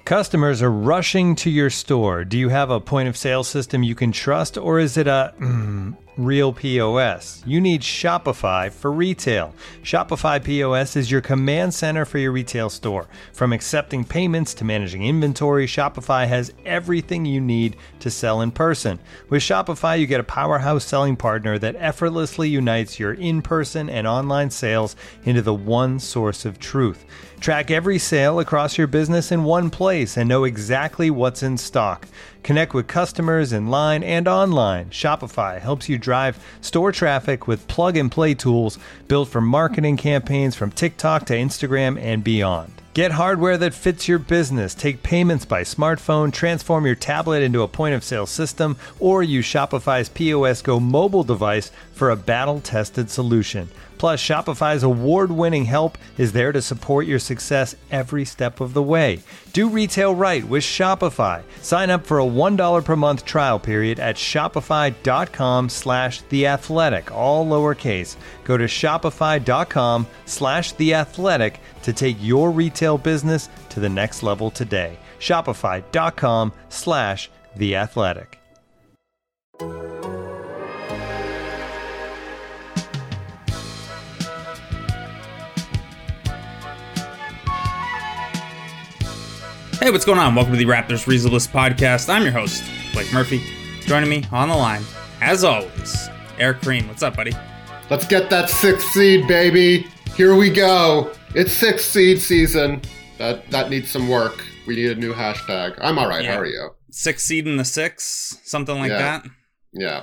Customers are rushing to your store. Do you have a point of sale system you can trust, or is it a real POS? You need Shopify for retail. Shopify POS is your command center for your retail store. From accepting payments to managing inventory, Shopify has everything you need to sell in person. With Shopify, you get a powerhouse selling partner that effortlessly unites your in-person and online sales into the one source of truth. Track every sale across your business in one place and know exactly what's in stock. Connect with customers in line and online. Shopify helps you drive store traffic with plug-and-play tools built for marketing campaigns from TikTok to Instagram and beyond. Get hardware that fits your business. Take payments by smartphone, transform your tablet into a point-of-sale system, or use Shopify's POS Go mobile device for a battle-tested solution. Plus, Shopify's award-winning help is there to support your success every step of the way. Do retail right with Shopify. Sign up for a $1 per month trial period at shopify.com/theathletic, all lowercase. Go to shopify.com/theathletic to take your retail business to the next level today. Shopify.com/theathletic. Hey, what's going on? Welcome to the Raptors Reasonless Podcast. I'm your host, Blake Murphy. Joining me on the line, as always, Eric Green. What's up, buddy? Let's get that 6th seed, baby. Here we go. It's 6th seed season. That needs some work. We need a new hashtag. I'm all right. Yeah. How are you? 6th seed in the 6, something like that. Yeah.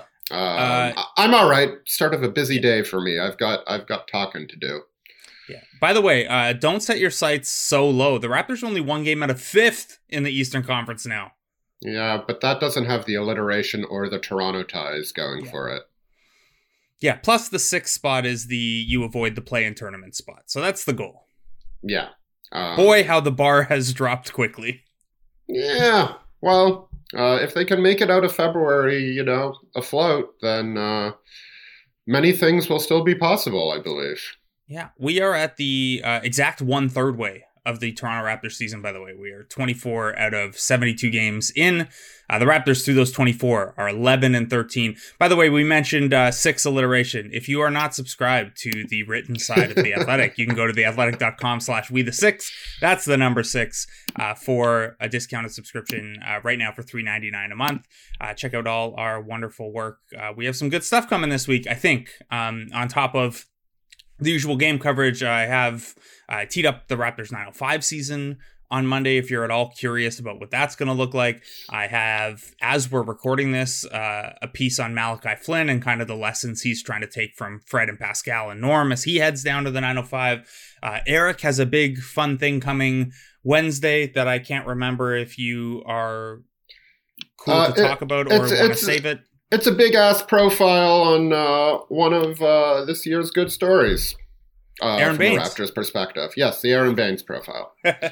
I'm all right. Start of a busy day for me. I've got talking to do. Yeah. By the way, don't set your sights so low. The Raptors are only one game out of 5th in the Eastern Conference now. Yeah, but that doesn't have the alliteration or the Toronto ties going for it. Yeah, plus the 6th spot is you avoid the play-in tournament spot. So that's the goal. Yeah. Boy, how the bar has dropped quickly. Yeah. Well, if they can make it out of February, afloat, then many things will still be possible, I believe. Yeah, we are at the exact 1/3 way of the Toronto Raptors season, by the way. We are 24 out of 72 games in. The Raptors, through those 24, are 11-13. By the way, we mentioned 6 alliteration. If you are not subscribed to the written side of The Athletic, you can go to theathletic.com/we6. That's the number 6 for a discounted subscription right now for $3.99 a month. Check out all our wonderful work. We have some good stuff coming this week, I think, on top of the usual game coverage. I have teed up the Raptors 905 season on Monday, if you're at all curious about what that's going to look like. I have, as we're recording this, a piece on Malachi Flynn and kind of the lessons he's trying to take from Fred and Pascal and Norm as he heads down to the 905. Eric has a big fun thing coming Wednesday that I can't remember if you are cool to talk about or want to save it. It's a big-ass profile on one of this year's good stories. Aaron Baines. From the Raptors' perspective. Yes, the Aaron Baines profile.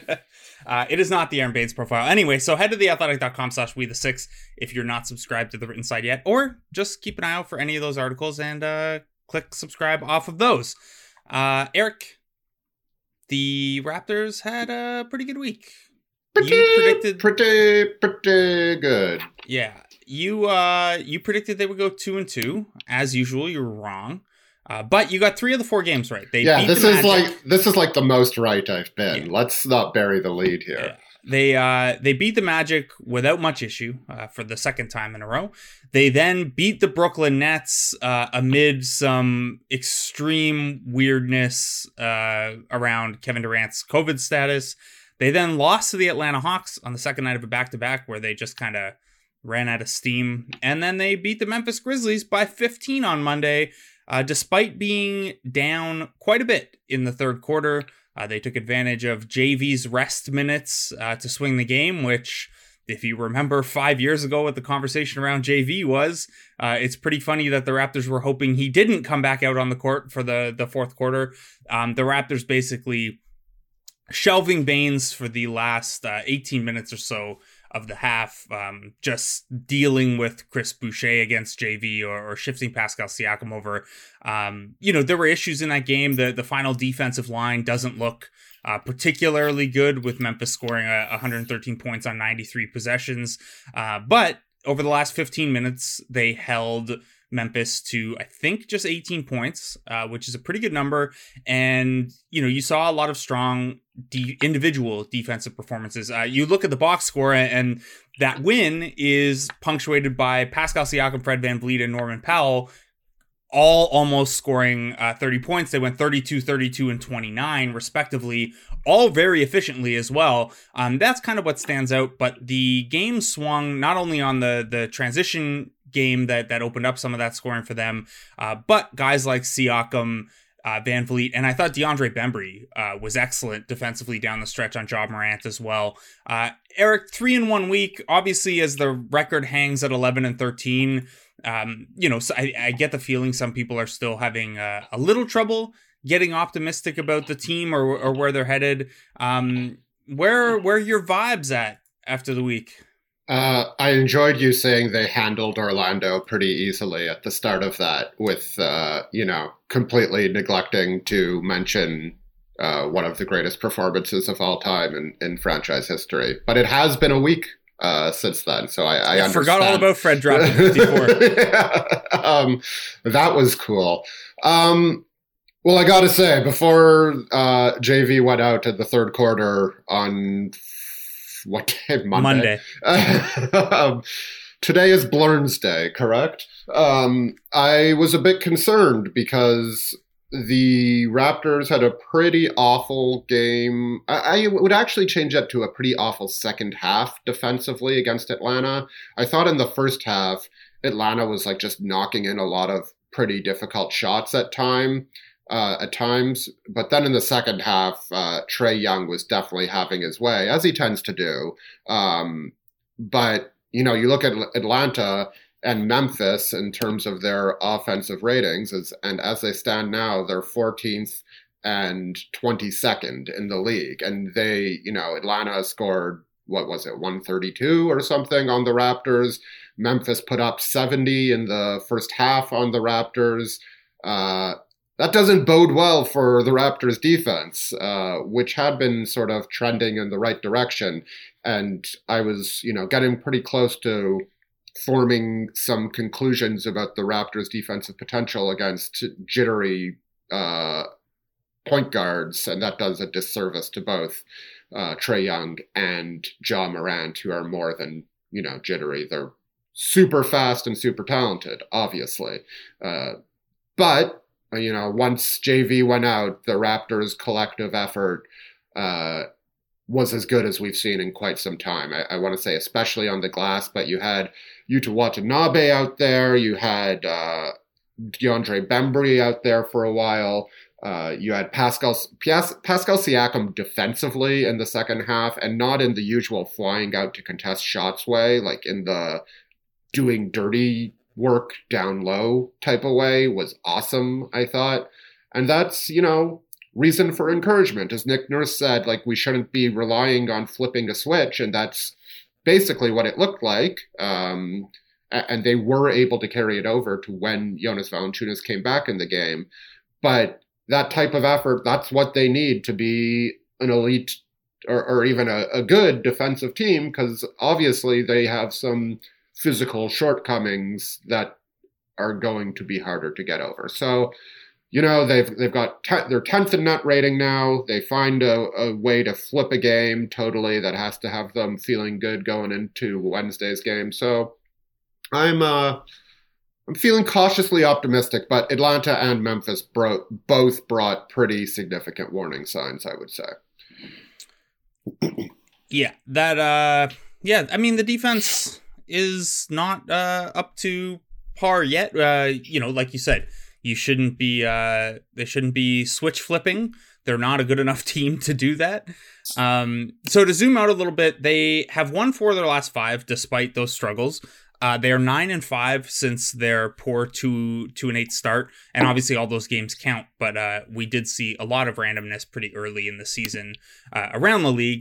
It is not the Aaron Baines profile. Anyway, so head to theathletic.com/we6 if you're not subscribed to the written side yet, or just keep an eye out for any of those articles and click subscribe off of those. Eric, the Raptors had a pretty good week. Pretty good. Yeah. You predicted they would go 2-2. As usual, you were wrong. But you got 3 of the 4 games right. This is like the most right I've been. Yeah. Let's not bury the lead here. Yeah. They beat the Magic without much issue for the second time in a row. They then beat the Brooklyn Nets amid some extreme weirdness around Kevin Durant's COVID status. They then lost to the Atlanta Hawks on the second night of a back-to-back where they just kind of ran out of steam. And then they beat the Memphis Grizzlies by 15 on Monday, despite being down quite a bit in the third quarter. They took advantage of JV's rest minutes to swing the game, which, if you remember 5 years ago what the conversation around JV was, it's pretty funny that the Raptors were hoping he didn't come back out on the court for the fourth quarter. The Raptors basically shelving Baines for the last 18 minutes or so of the half, just dealing with Chris Boucher against JV or shifting Pascal Siakam over. There were issues in that game. The final defensive line doesn't look particularly good with Memphis scoring 113 points on 93 possessions. But over the last 15 minutes, they held Memphis to, I think, just 18 points, which is a pretty good number. And, you saw a lot of strong individual defensive performances. You look at the box score, and that win is punctuated by Pascal Siakam, Fred VanVleet, and Norman Powell, all almost scoring 30 points. They went 32, 32, and 29, respectively, all very efficiently as well. That's kind of what stands out. But the game swung not only on the transition game that opened up some of that scoring for them, but guys like Siakam, VanVleet, and I thought DeAndre Bembry was excellent defensively down the stretch on Ja Morant as well. Eric, 3-in-1 week, obviously, as the record hangs at 11-13. So I get the feeling some people are still having a little trouble getting optimistic about the team or where they're headed. Where are your vibes at after the week? I enjoyed you saying they handled Orlando pretty easily at the start of that with, completely neglecting to mention one of the greatest performances of all time in franchise history. But it has been a week since then, so I understand. Forgot all about Fred dropping 54. That was cool. Well, I gotta say, before JV went out in the third quarter on what day? Monday. Today is Blurns Day, correct? I was a bit concerned because the Raptors had a pretty awful game. I would actually change that to a pretty awful second half defensively against Atlanta. I thought in the first half, Atlanta was just knocking in a lot of pretty difficult shots at times. But then in the second half, Trae Young was definitely having his way, as he tends to do. But, you look at Atlanta and Memphis in terms of their offensive ratings, and as they stand now, they're 14th and 22nd in the league. And they, Atlanta scored, 132 or something on the Raptors. Memphis put up 70 in the first half on the Raptors. That doesn't bode well for the Raptors defense, which had been sort of trending in the right direction. And I was, getting pretty close to forming some conclusions about the Raptors' defensive potential against jittery point guards. And that does a disservice to both Trae Young and Ja Morant, who are more than, jittery. They're super fast and super talented, obviously. But once JV went out, the Raptors' collective effort was as good as we've seen in quite some time. I want to say especially on the glass, but you had Yuta Watanabe out there. You had DeAndre Bembry out there for a while. You had Pascal Siakam defensively in the second half, and not in the usual flying out to contest shots way, like in the doing dirty work down low type of way, was awesome, I thought. And that's, reason for encouragement. As Nick Nurse said, we shouldn't be relying on flipping a switch, and that's basically what it looked like. And they were able to carry it over to when Jonas Valanciunas came back in the game. But that type of effort, that's what they need to be an elite or even a good defensive team, because obviously they have some physical shortcomings that are going to be harder to get over. So, they've got their 10th in net rating now. They find a way to flip a game totally that has to have them feeling good going into Wednesday's game. So I'm feeling cautiously optimistic, but Atlanta and Memphis both brought pretty significant warning signs, I would say. Yeah, I mean, the defense is not up to par yet. Like you said, they shouldn't be switch flipping. They're not a good enough team to do that. So to zoom out a little bit, they have won 4 of their last 5 despite those struggles. They are 9-5 since their poor 2-8 start, and obviously all those games count. But we did see a lot of randomness pretty early in the season around the league.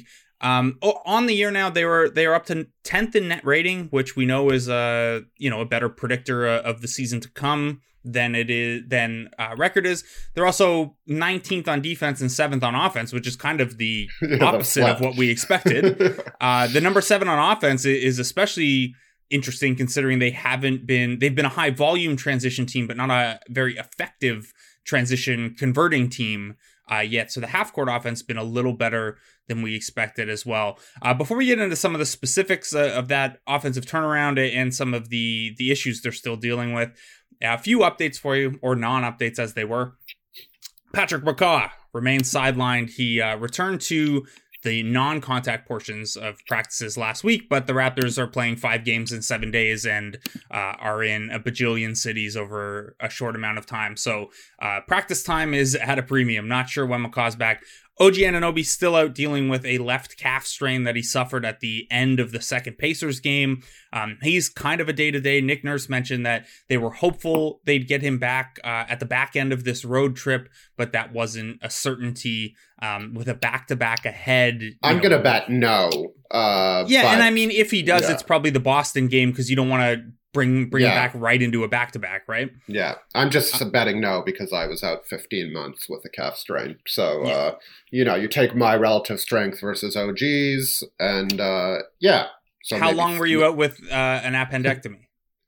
On the year now, they are up to 10th in net rating, which we know is a better predictor of the season to come than record is. They're also 19th on defense and 7th on offense, which is kind of the opposite of what we expected. The number 7 on offense is especially interesting considering they've been a high volume transition team, but not a very effective transition converting team yet. So the half court offense has been a little better than we expected as well. Before we get into some of the specifics of that offensive turnaround and some of the issues they're still dealing with, a few updates for you, or non-updates as they were. Patrick McCaw remains sidelined. He returned to the non-contact portions of practices last week, but the Raptors are playing 5 games in 7 days and are in a bajillion cities over a short amount of time. So practice time is at a premium. Not sure when McCaw's back. OG Anunoby still out dealing with a left calf strain that he suffered at the end of the second Pacers game. He's kind of a day-to-day. Nick Nurse mentioned that they were hopeful they'd get him back at the back end of this road trip, but that wasn't a certainty with a back-to-back ahead. I'm going to bet no. And I mean, if he does, it's probably the Boston game because you don't want to bring it back right into a back-to-back, right? Yeah, I'm just betting no because I was out 15 months with a calf strain. So, you take my relative strength versus OG's, and So how long were you out with an appendectomy?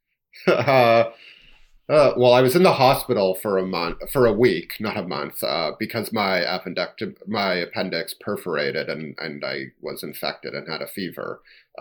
Well, I was in the hospital for a week, not a month, because my appendix perforated and I was infected and had a fever.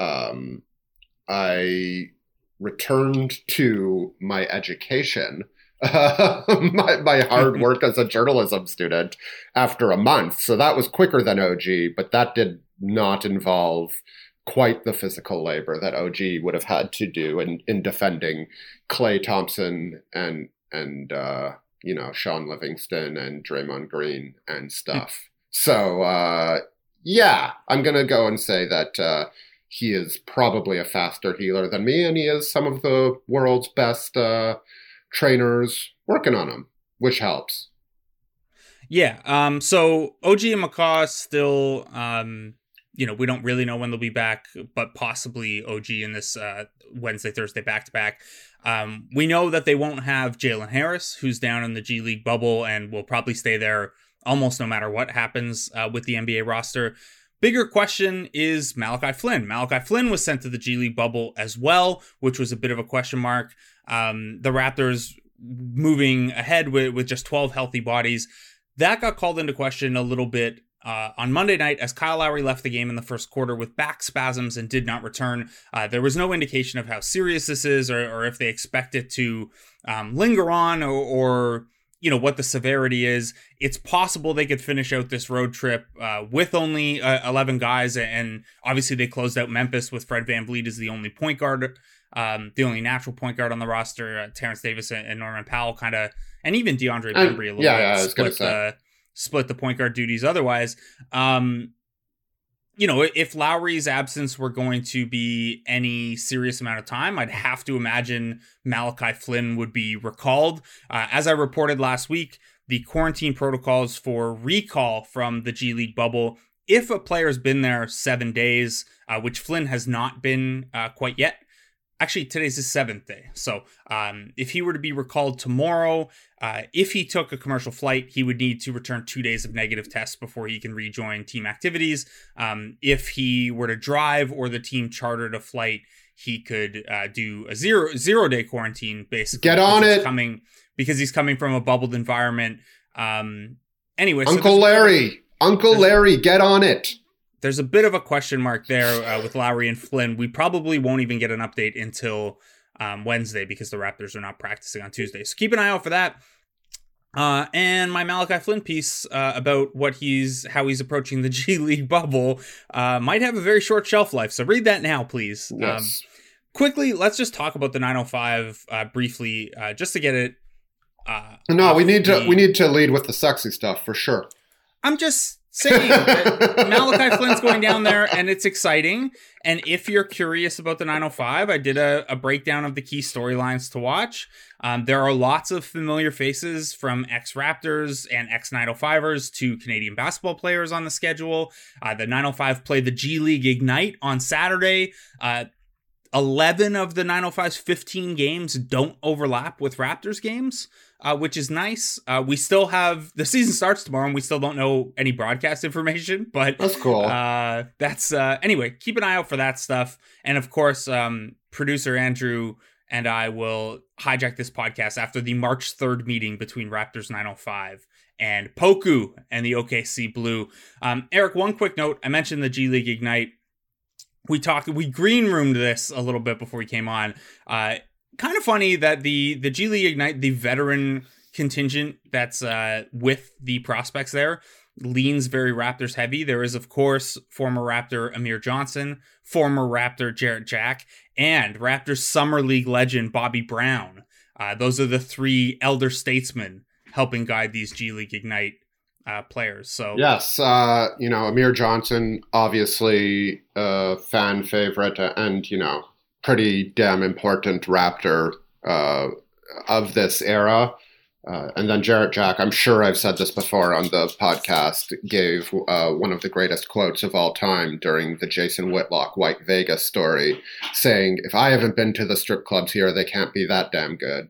I returned to my education, my hard work as a journalism student after a month. So that was quicker than OG, but that did not involve quite the physical labor that OG would have had to do in defending Klay Thompson and Sean Livingston and Draymond Green and stuff. So, I'm going to go and say that he is probably a faster healer than me, and he is some of the world's best trainers working on him, which helps. Yeah. So OG and McCaw still, we don't really know when they'll be back, but possibly OG in this Wednesday, Thursday back-to-back. We know that they won't have Jalen Harris, who's down in the G League bubble and will probably stay there almost no matter what happens with the NBA roster. Bigger question is Malachi Flynn. Malachi Flynn was sent to the G League bubble as well, which was a bit of a question mark. The Raptors moving ahead with just 12 healthy bodies. That got called into question a little bit on Monday night as Kyle Lowry left the game in the first quarter with back spasms and did not return. There was no indication of how serious this is or if they expect it to linger on or what the severity is. It's possible they could finish out this road trip with only 11 guys. And obviously they closed out Memphis with Fred VanVleet as the only point guard, the only natural point guard on the roster. Terrence Davis and Norman Powell and even DeAndre Bembry a little bit split the point guard duties otherwise. If Lowry's absence were going to be any serious amount of time, I'd have to imagine Malachi Flynn would be recalled. As I reported last week, the quarantine protocols for recall from the G League bubble, if a player's been there 7 days, which Flynn has not been quite yet. Actually, today's his 7th day. So if he were to be recalled tomorrow, if he took a commercial flight, he would need to return 2 days of negative tests before he can rejoin team activities. If he were to drive or the team chartered a flight, he could do a zero-day quarantine, basically. Get on it! Because he's coming from a bubbled environment. Anyway, Uncle Larry, get on it! There's a bit of a question mark there with Lowry and Flynn. We probably won't even get an update until Wednesday because the Raptors are not practicing on Tuesday. So keep an eye out for that. And my Malachi Flynn piece about how he's approaching the G League bubble might have a very short shelf life. So read that now, please. Yes. Quickly, let's just talk about the 905 briefly, just to get it. We need to lead with the sexy stuff for sure. I'm just Same. Malachi Flynn's going down there, and it's exciting. And if you're curious about the 905, I did a breakdown of the key storylines to watch. There are lots of familiar faces from ex-Raptors and ex-905ers to Canadian basketball players on the schedule. The 905 play the G League Ignite on Saturday. 11 of the 905's 15 games don't overlap with Raptors games, which is nice. We still have, the season starts tomorrow and we still don't know any broadcast information, but that's cool. Anyway, keep an eye out for that stuff. And of course, producer Andrew and I will hijack this podcast after the March 3rd meeting between Raptors 905 and Poku and the OKC Blue. Eric, one quick note. I mentioned the G League Ignite. We green roomed this a little bit before we came on. Kind of funny that the G League Ignite, the veteran contingent that's with the prospects there, leans very Raptors heavy. There is, of course, former Raptor Amir Johnson, former Raptor Jarrett Jack, and Raptors Summer League legend Bobby Brown. Those are the three elder statesmen helping guide these G League Ignite players. So yes, Amir Johnson, obviously a fan favorite and, pretty damn important Raptor of this era. And then Jarrett Jack, I'm sure I've said this before on the podcast, gave one of the greatest quotes of all time during the Jason Whitlock White Vegas story, saying, if I haven't been to the strip clubs here, they can't be that damn good.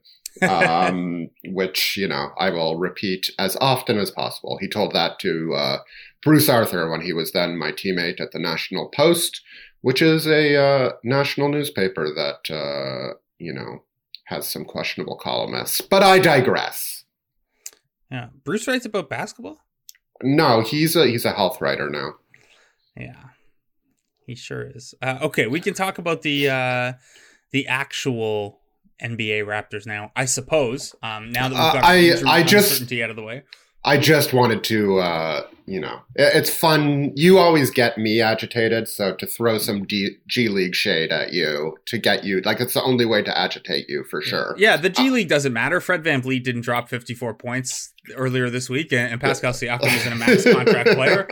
Which, I will repeat as often as possible. He told that to Bruce Arthur when he was then my teammate at the National Post, which is a national newspaper that, has some questionable columnists. But I digress. Yeah. Bruce writes about basketball? No, he's a health writer now. Yeah, he sure is. Okay, we can talk about the actual NBA Raptors now, I suppose. Now that we've got uncertainty out of the way. I just wanted to, it's fun. You always get me agitated, so to throw some G League shade at you to get you, it's the only way to agitate you for sure. Yeah, the G League doesn't matter. Fred VanVleet didn't drop 54 points earlier this week, and Pascal Siakam is a max contract player.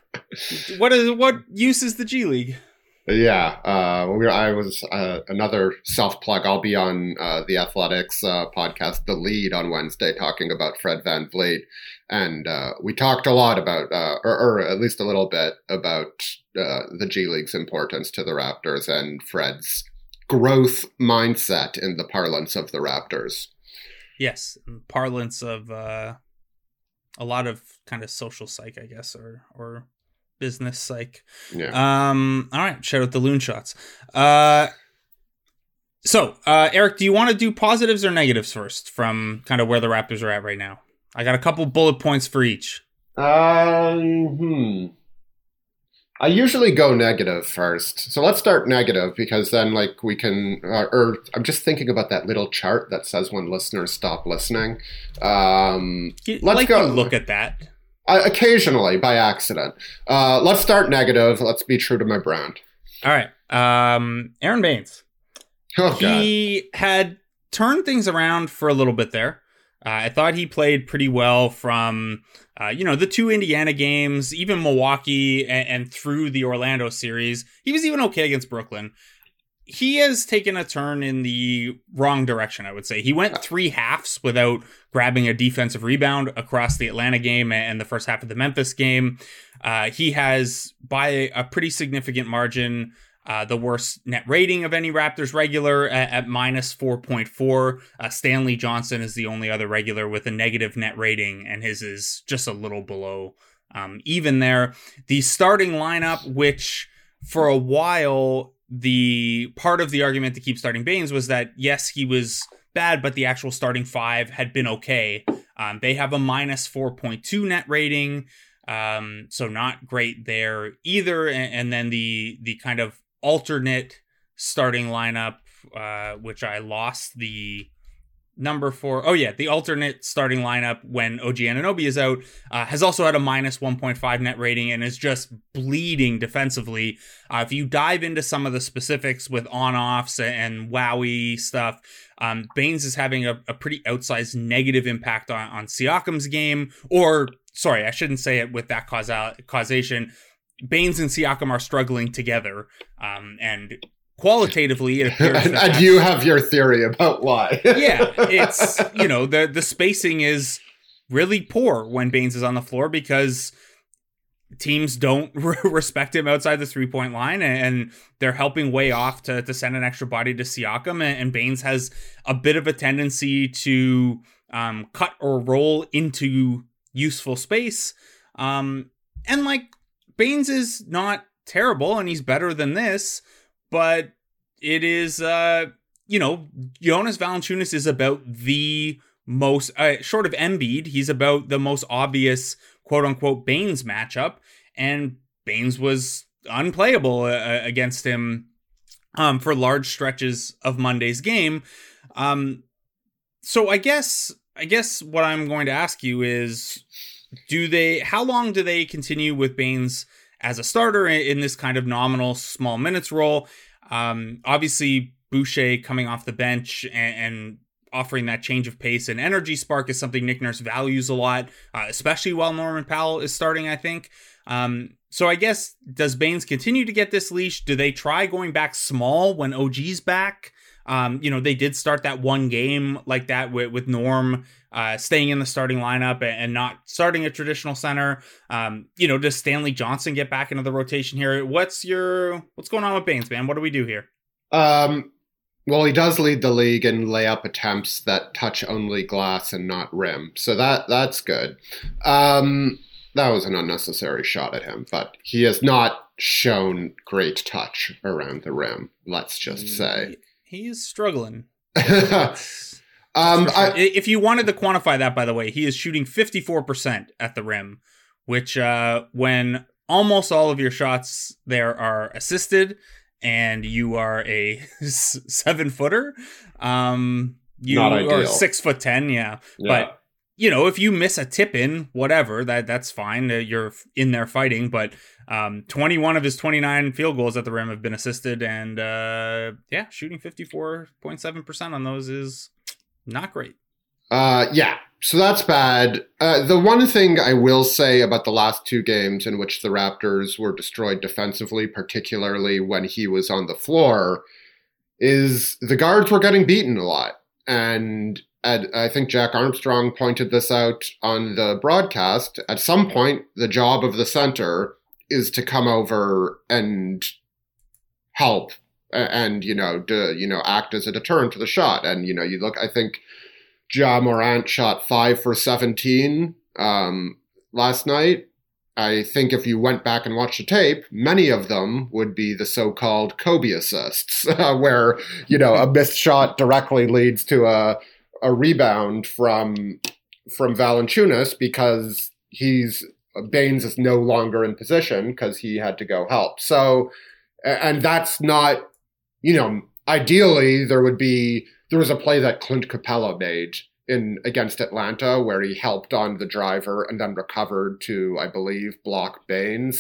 What use is the G League? Yeah, I was another self plug. I'll be on the Athletics podcast, The Lead, on Wednesday, talking about Fred VanVleet, and we talked a lot about, or at least a little bit about the G League's importance to the Raptors and Fred's growth mindset in the parlance of the Raptors. Yes, parlance of a lot of kind of social psych, I guess, or business psych. Yeah. All right. Shout out the loon shots. So, Eric, do you want to do positives or negatives first from kind of where the Raptors are at right now? I got a couple bullet points for each. I usually go negative first. So let's start negative because then we can, I'm just thinking about that little chart that says when listeners stop listening. Let's go look at that. Occasionally, by accident. Let's start negative. Let's be true to my brand. All right. Aaron Baines. Oh, he had turned things around for a little bit there. I thought he played pretty well from, the two Indiana games, even Milwaukee, and through the Orlando series. He was even okay against Brooklyn. He has taken a turn in the wrong direction, I would say. He went 3 halves without grabbing a defensive rebound across the Atlanta game and the first half of the Memphis game. He has, by a pretty significant margin, the worst net rating of any Raptors regular at minus 4.4. Stanley Johnson is the only other regular with a negative net rating, and his is just a little below even there. The starting lineup, which for a while, the part of the argument to keep starting Baines was that, yes, he was bad, but the actual starting five had been okay. They have a minus 4.2 net rating, so not great there either. And then the kind of alternate starting lineup, which I lost the number for. Oh yeah, the alternate starting lineup when OG Anunoby is out has also had a minus 1.5 net rating and is just bleeding defensively. If you dive into some of the specifics with on-offs and wowie stuff, Baines is having a pretty outsized negative impact on Siakam's game, or sorry, I shouldn't say it with that causation. Baines and Siakam are struggling together, and qualitatively it appears and you have your theory about why. Yeah, it's, the spacing is really poor when Baines is on the floor because teams don't respect him outside the 3-point line, and they're helping way off to send an extra body to Siakam, and Baines has a bit of a tendency to cut or roll into useful space. And Baines is not terrible, and he's better than this, but it is, Jonas Valanciunas is about the most, short of Embiid, he's about the most obvious quote-unquote Baines matchup, and Baines was unplayable against him for large stretches of Monday's game. So I guess what I'm going to ask you is, how long do they continue with Baines as a starter in this kind of nominal small minutes role? Obviously, Boucher coming off the bench and offering that change of pace and energy spark is something Nick Nurse values a lot, especially while Norman Powell is starting, I think. So I guess, does Baines continue to get this leash? Do they try going back small when OG's back? They did start that one game like that with Norm staying in the starting lineup and not starting a traditional center. Does Stanley Johnson get back into the rotation here? What's going on with Baines, man? What do we do here? Well, he does lead the league in layup attempts that touch only glass and not rim. So that's good. That was an unnecessary shot at him, but he has not shown great touch around the rim, let's just say. He's struggling. If you wanted to quantify that, by the way, he is shooting 54% at the rim, which when almost all of your shots there are assisted and you are a 7-footer, you are 6'10", yeah. But if you miss a tip in, whatever, that's fine. You're in there fighting, but 21 of his 29 field goals at the rim have been assisted, and shooting 54.7% on those is not great. So that's bad. The one thing I will say about the last two games in which the Raptors were destroyed defensively, particularly when he was on the floor, is the guards were getting beaten a lot. And I think Jack Armstrong pointed this out on the broadcast. At some point, the job of the center is to come over and help and, act as a deterrent to the shot. And, you look, I think Ja Morant shot 5 for 17 last night. I think if you went back and watched the tape, many of them would be the so-called Kobe assists, where, a missed shot directly leads to a rebound from Valanciunas because Baines is no longer in position because he had to go help. So, and that's not, ideally there was a play that Clint Capella made against Atlanta where he helped on the driver and then recovered to, I believe, block Baines.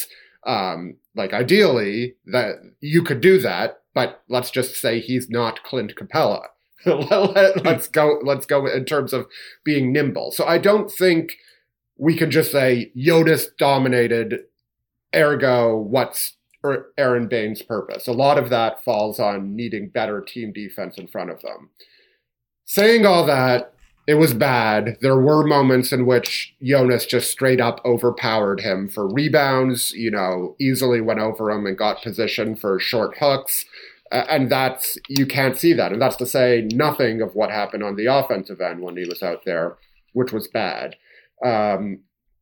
Ideally that you could do that, but let's just say he's not Clint Capella. Let's go in terms of being nimble. So I don't think we can just say Jonas dominated, ergo what's Aaron Baines' purpose. A lot of that falls on needing better team defense in front of them. Saying all that, it was bad. There were moments in which Jonas just straight up overpowered him for rebounds, easily went over him and got position for short hooks. And you can't see that. And that's to say nothing of what happened on the offensive end when he was out there, which was bad. I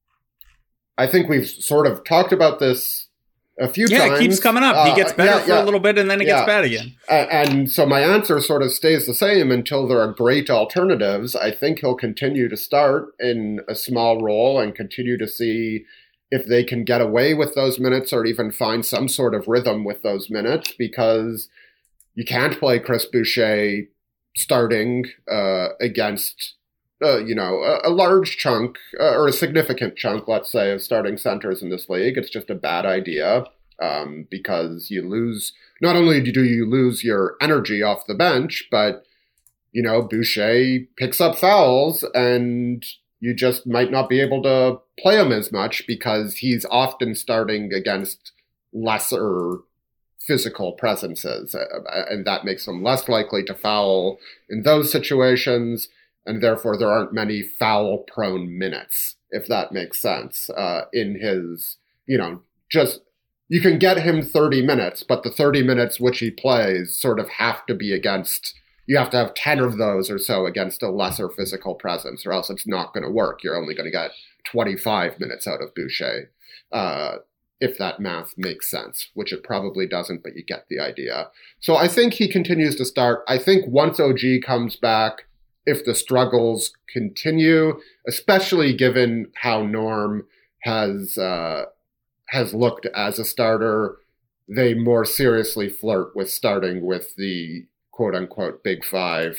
think we've sort of talked about this a few times. Yeah, it keeps coming up. He gets better for a little bit and then it gets bad again. And so my answer sort of stays the same until there are great alternatives. I think he'll continue to start in a small role and continue to see if they can get away with those minutes or even find some sort of rhythm with those minutes, because you can't play Chris Boucher starting against, a large chunk or a significant chunk, let's say, of starting centers in this league. It's just a bad idea because you lose, not only do you lose your energy off the bench, but, Boucher picks up fouls and you just might not be able to play him as much because he's often starting against lesser physical presences, and that makes him less likely to foul in those situations, and therefore there aren't many foul-prone minutes, if that makes sense, in his, just, you can get him 30 minutes, but the 30 minutes which he plays sort of have to be against, you have to have 10 of those or so against a lesser physical presence, or else it's not going to work. You're only going to get 25 minutes out of Boucher, if that math makes sense, which it probably doesn't, but you get the idea. So I think he continues to start. I think once OG comes back, if the struggles continue, especially given how Norm has looked as a starter, they more seriously flirt with starting with the quote-unquote Big Five.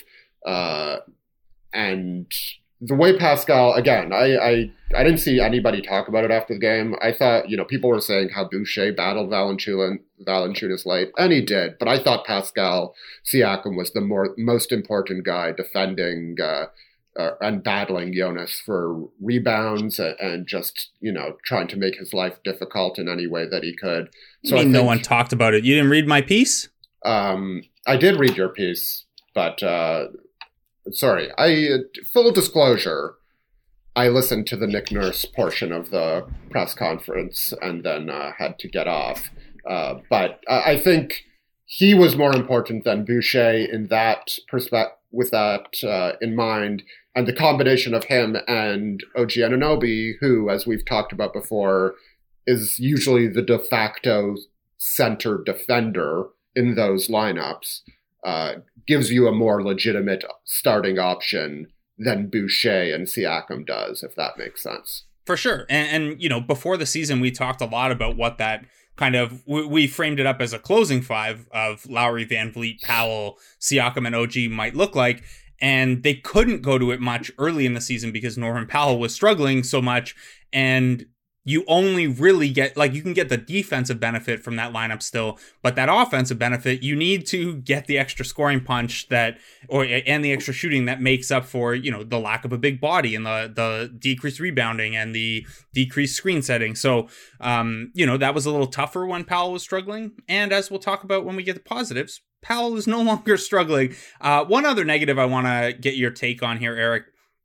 And the way Pascal, again, I didn't see anybody talk about it after the game. I thought, people were saying how Boucher battled Valanciunas late, and he did. But I thought Pascal Siakam was the most important guy defending and battling Jonas for rebounds and just, trying to make his life difficult in any way that he could. So no one talked about it. You didn't read my piece? I did read your piece, but sorry. Full disclosure, I listened to the Nick Nurse portion of the press conference and then had to get off. But I think he was more important than Boucher in that perspective, with that in mind, and the combination of him and OG Anunoby, who, as we've talked about before, is usually the de facto center defender in those lineups, gives you a more legitimate starting option than Boucher and Siakam does, if that makes sense. For sure. And before the season, we talked a lot about what that kind of, we framed it up as a closing five of Lowry, Van Vliet, Powell, Siakam, and OG might look like. And they couldn't go to it much early in the season because Norman Powell was struggling so much. And you only really get, you can get the defensive benefit from that lineup still, but that offensive benefit, you need to get the extra scoring punch and the extra shooting that makes up for, the lack of a big body and the decreased rebounding and the decreased screen setting. So, that was a little tougher when Powell was struggling. And as we'll talk about when we get the positives, Powell is no longer struggling. One other negative I want to get your take on here, Eric.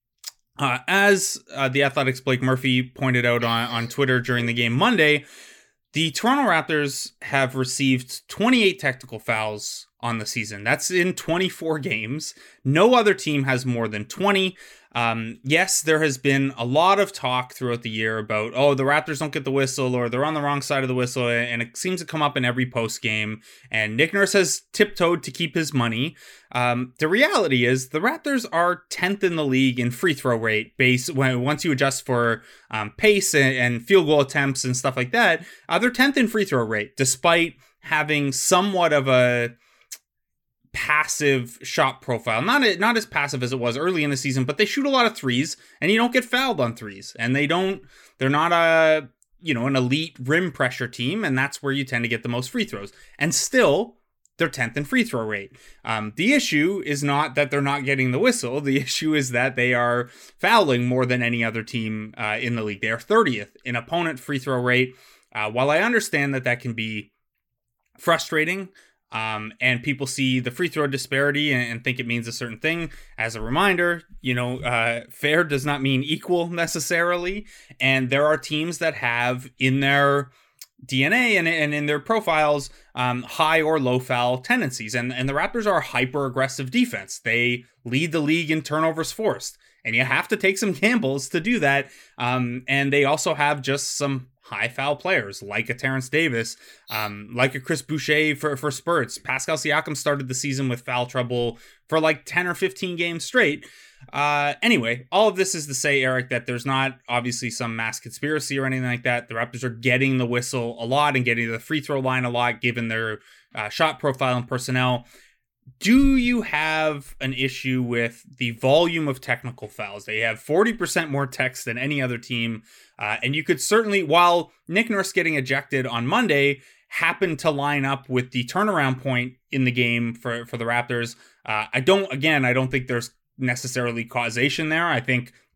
As the Athletic's Blake Murphy pointed out on Twitter during the game Monday, the Toronto Raptors have received 28 technical fouls on the season. That's in 24 games. No other team has more than 20. Yes, there has been a lot of talk throughout the year about, the Raptors don't get the whistle or they're on the wrong side of the whistle, and it seems to come up in every post game. And Nick Nurse has tiptoed to keep his money. The reality is the Raptors are 10th in the league in free throw rate once you adjust for pace and field goal attempts and stuff like that. They're 10th in free throw rate, despite having somewhat of a passive shot profile. Not as passive as it was early in the season, but they shoot a lot of threes and you don't get fouled on threes, and they're not an elite rim pressure team, and that's where you tend to get the most free throws. And still, they're 10th in free throw rate. The issue is not that they're not getting the whistle. The issue is that they are fouling more than any other team in the league. They are 30th in opponent free throw rate. While I understand that can be frustrating, and people see the free throw disparity and think it means a certain thing. As a reminder, fair does not mean equal necessarily. And there are teams that have in their DNA and in their profiles high or low foul tendencies. And the Raptors are a hyper-aggressive defense. They lead the league in turnovers forced. And you have to take some gambles to do that. And they also have just some high foul players like a Terrence Davis, like a Chris Boucher for spurts. Pascal Siakam started the season with foul trouble for 10 or 15 games straight. Anyway, all of this is to say, Eric, that there's not obviously some mass conspiracy or anything like that. The Raptors are getting the whistle a lot and getting to the free throw line a lot, given their shot profile and personnel. Do you have an issue with the volume of technical fouls? They have 40% more techs than any other team. And you could certainly, while Nick Nurse getting ejected on Monday happened to line up with the turnaround point in the game for the Raptors, I don't think there's necessarily causation there. I think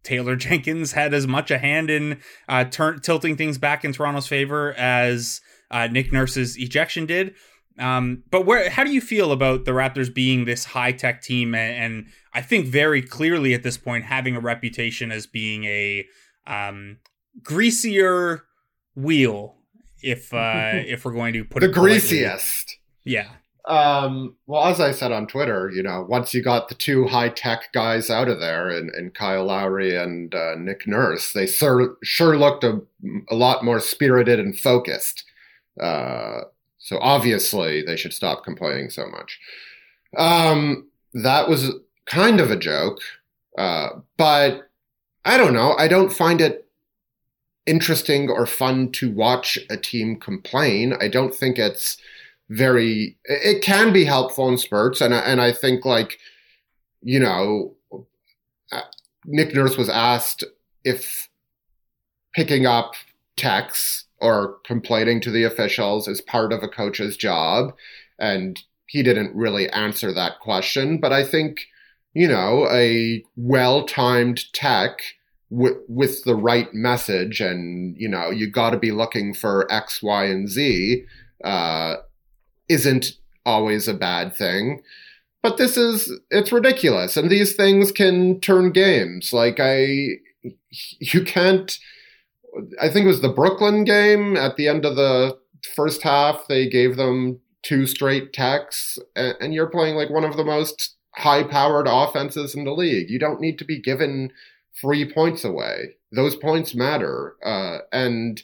Taylor Jenkins had as much a hand in tilting things back in Toronto's favor as Nick Nurse's ejection did. But how do you feel about the Raptors being this high-tech team and I think very clearly at this point having a reputation as being a greasier wheel, if we're going to put the it politely. greasiest. Yeah. Well, as I said on Twitter, once you got the two high-tech guys out of there, and Kyle Lowry and Nick Nurse, they sure looked a lot more spirited and focused. So obviously they should stop complaining so much. That was kind of a joke, but I don't know. I don't find it interesting or fun to watch a team complain. I don't think it's it can be helpful in spurts. And I think Nick Nurse was asked if picking up texts or complaining to the officials is part of a coach's job. And he didn't really answer that question. But I think, a well-timed tech with the right message and, you got to be looking for X, Y, and Z isn't always a bad thing. But it's ridiculous. And these things can turn games. You can't, I think it was the Brooklyn game at the end of the first half, they gave them 2 straight techs, and you're playing one of the most high-powered offenses in the league. You don't need to be given free points away. Those points matter. And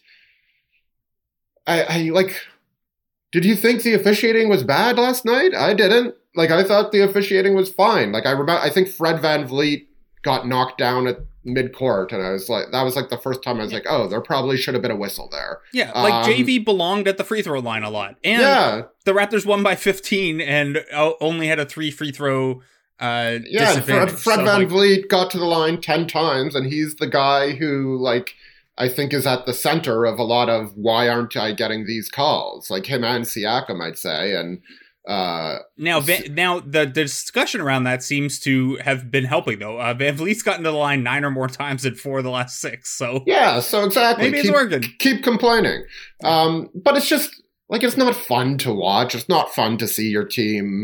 did you think the officiating was bad last night? I didn't. I thought the officiating was fine. I think Fred VanVleet got knocked down at mid-court, and I was that was the first time I was oh, there probably should have been a whistle there. Yeah, JV belonged at the free throw line a lot. And the Raptors won by 15 and only had a 3 free throw disadvantage. Fred VanVleet got to the line 10 times, and he's the guy who, I think is at the center of a lot of why aren't I getting these calls? Him and Siakam, I'd say, and now the discussion around that seems to have been helping though. VanVleet's gotten to the line 9 or more times in 4 of the last 6. So so exactly. Maybe it's working. Keep complaining. But it's just it's not fun to watch. It's not fun to see your team,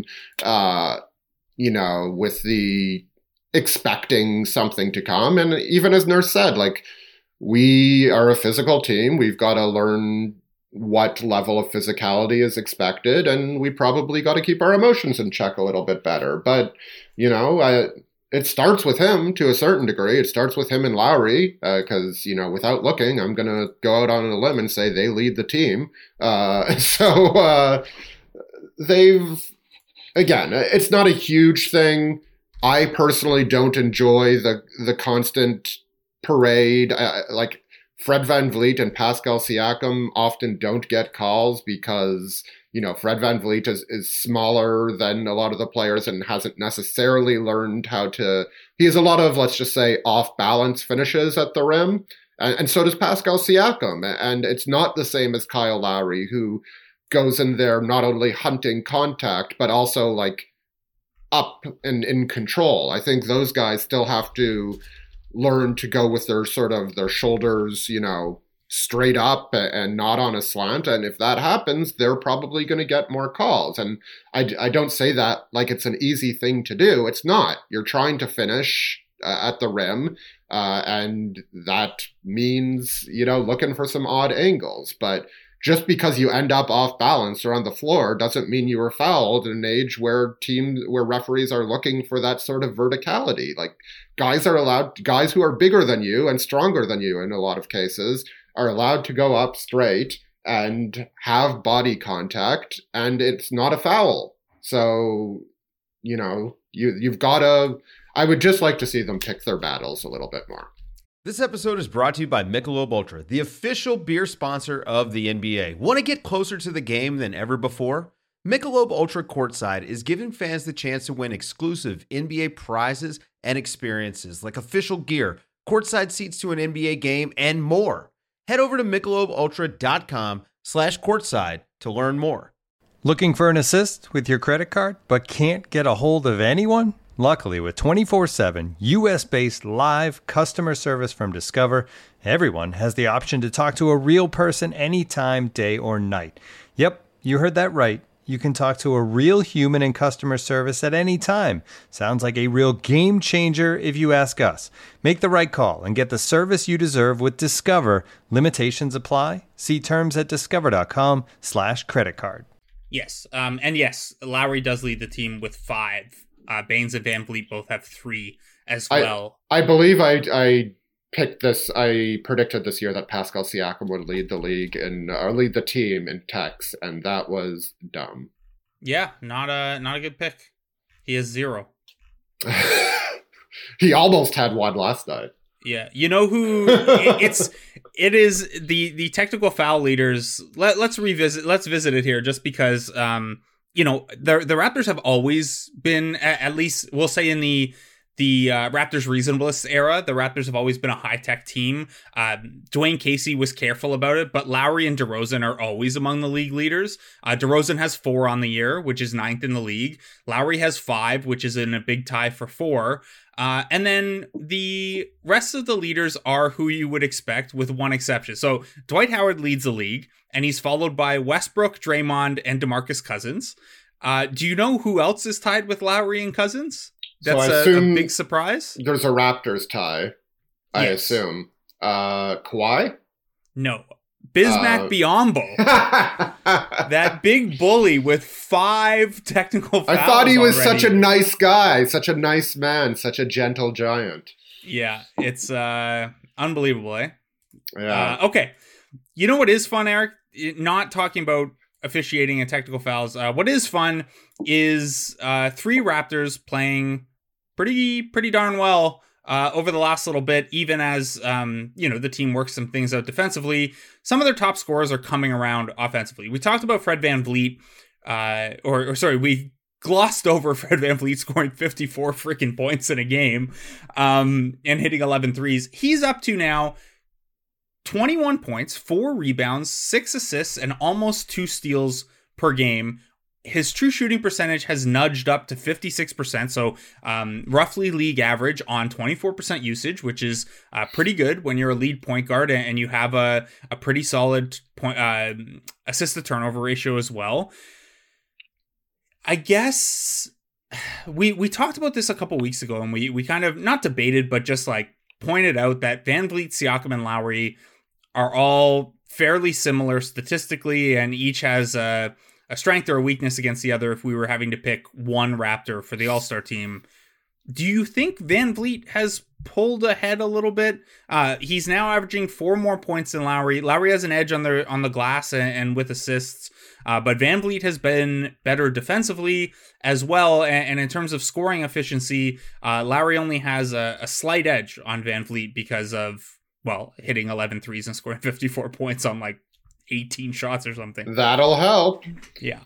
with the expecting something to come. And even as Nurse said, we are a physical team. We've got to learn what level of physicality is expected, and we probably got to keep our emotions in check a little bit better. But, it starts with him to a certain degree. It starts with him and Lowry, because, without looking, I'm going to go out on a limb and say they lead the team. Again, it's not a huge thing. I personally don't enjoy the constant parade. Fred VanVleet and Pascal Siakam often don't get calls because, Fred VanVleet is smaller than a lot of the players and hasn't necessarily learned he has a lot of, let's just say, off-balance finishes at the rim. And so does Pascal Siakam. And it's not the same as Kyle Lowry, who goes in there not only hunting contact, but also up and in control. I think those guys still have to learn to go with their shoulders, straight up and not on a slant. And if that happens, they're probably going to get more calls. And I don't say that it's an easy thing to do. It's not. You're trying to finish at the rim. And that means, looking for some odd angles. But just because you end up off balance or on the floor doesn't mean you were fouled in an age where referees are looking for that sort of verticality. Guys who are bigger than you and stronger than you in a lot of cases are allowed to go up straight and have body contact, and it's not a foul. So, you've got to, I would just like to see them pick their battles a little bit more. This episode is brought to you by Michelob Ultra, the official beer sponsor of the NBA. Want to get closer to the game than ever before? Michelob Ultra Courtside is giving fans the chance to win exclusive NBA prizes and experiences like official gear, courtside seats to an NBA game, and more. Head over to MichelobUltra.com/courtside to learn more. Looking for an assist with your credit card but can't get a hold of anyone? Luckily, with 24/7 US-based live customer service from Discover, everyone has the option to talk to a real person anytime, day or night. Yep, you heard that right. You can talk to a real human in customer service at any time. Sounds like a real game changer if you ask us. Make the right call and get the service you deserve with Discover. Limitations apply. See terms at discover.com/creditcard. Yes. And yes, Lowry does lead the team with 5. Baines and Van Vliet both have 3 as well. I believe I picked this. I predicted this year that Pascal Siakam would lead the league and lead the team in techs, and that was dumb. Yeah, not a good pick. He has 0. He almost had 1 last night. Yeah, you know who? It is the technical foul leaders. Let's visit it here, just because the Raptors have always been, at least we'll say in the Raptors reasonableness era, the Raptors have always been a high-tech team. Dwayne Casey was careful about it, but Lowry and DeRozan are always among the league leaders. DeRozan has 4 on the year, which is 9th in the league. Lowry has 5, which is in a big tie for 4. And then the rest of the leaders are who you would expect, with one exception. So Dwight Howard leads the league, and he's followed by Westbrook, Draymond, and DeMarcus Cousins. Do you know who else is tied with Lowry and Cousins? That's a big surprise. There's a Raptors tie, I assume. Kawhi? No. Bismack Biyombo. That big bully with 5 technical fouls. I thought he was already. Such a nice guy, such a nice man, such a gentle giant. Yeah, it's unbelievable, eh? Yeah. Okay. You know what is fun, Eric? Not talking about officiating and technical fouls. What is fun is 3 Raptors playing pretty darn well over the last little bit, even as the team works some things out defensively. Some of their top scorers are coming around offensively. We talked about Fred VanVleet, we glossed over Fred VanVleet scoring 54 freaking points in a game and hitting 11 threes. He's up to now 21 points, 4 rebounds, 6 assists, and almost 2 steals per game. His true shooting percentage has nudged up to 56%, so roughly league average on 24% usage, which is pretty good when you're a lead point guard and you have a pretty solid assist to turnover ratio as well. I guess we talked about this a couple weeks ago, and we kind of not debated, but just like pointed out that VanVleet, Siakam, and Lowry are all fairly similar statistically, and each has a strength or a weakness against the other if we were having to pick one Raptor for the All-Star team. Do you think VanVleet has pulled ahead a little bit? He's now averaging 4 more points than Lowry. Lowry has an edge on the glass and with assists, but VanVleet has been better defensively as well. And in terms of scoring efficiency, Lowry only has a slight edge on VanVleet because of, hitting 11 threes and scoring 54 points on 18 shots or something. That'll help. Yeah.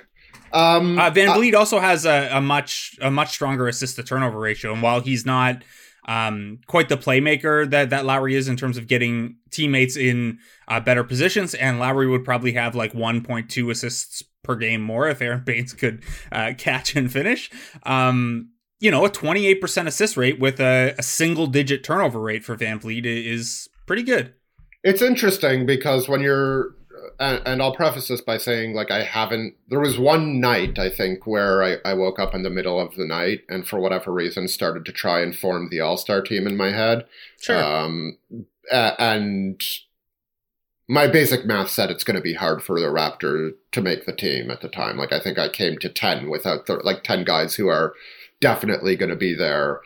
VanVleet also has a much stronger assist to turnover ratio, and while he's not quite the playmaker that Lowry is in terms of getting teammates in better positions, and Lowry would probably have 1.2 assists per game more if Aaron Baines could catch and finish. A 28% assist rate with a single digit turnover rate for VanVleet is pretty good. It's interesting because when you're, and I'll preface this by saying, there was one night, I think, where I woke up in the middle of the night and for whatever reason started to try and form the All-Star team in my head. Sure. And my basic math said it's going to be hard for the Raptor to make the team at the time. I think I came to 10 without 10 guys who are definitely going to be there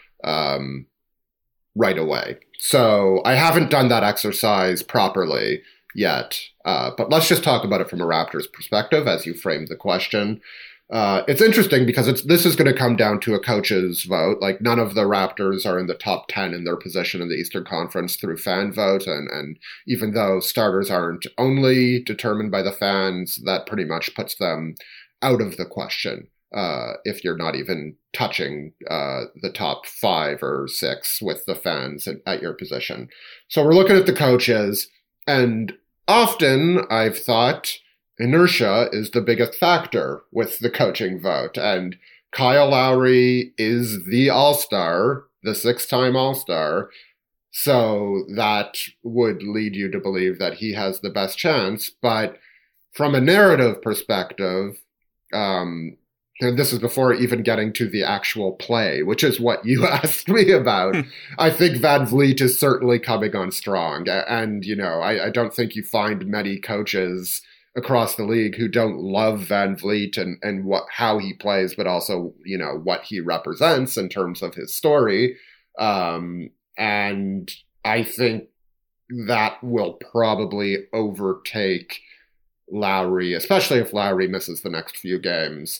right away. So I haven't done that exercise properly yet, but let's just talk about it from a Raptors perspective as you framed the question. It's interesting because this is going to come down to a coach's vote. None of the Raptors are in the top 10 in their position in the Eastern Conference through fan vote, and even though starters aren't only determined by the fans, that pretty much puts them out of the question. If you're not even touching the top 5 or 6 with the fans at your position. So we're looking at the coaches, and often I've thought inertia is the biggest factor with the coaching vote. And Kyle Lowry is the All-Star, the 6-time All-Star. So that would lead you to believe that he has the best chance. But from a narrative perspective, and this is before even getting to the actual play, which is what you asked me about. I think Van Vliet is certainly coming on strong. And, I don't think you find many coaches across the league who don't love Van Vliet and how he plays, but also, what he represents in terms of his story. And I think that will probably overtake Lowry, especially if Lowry misses the next few games,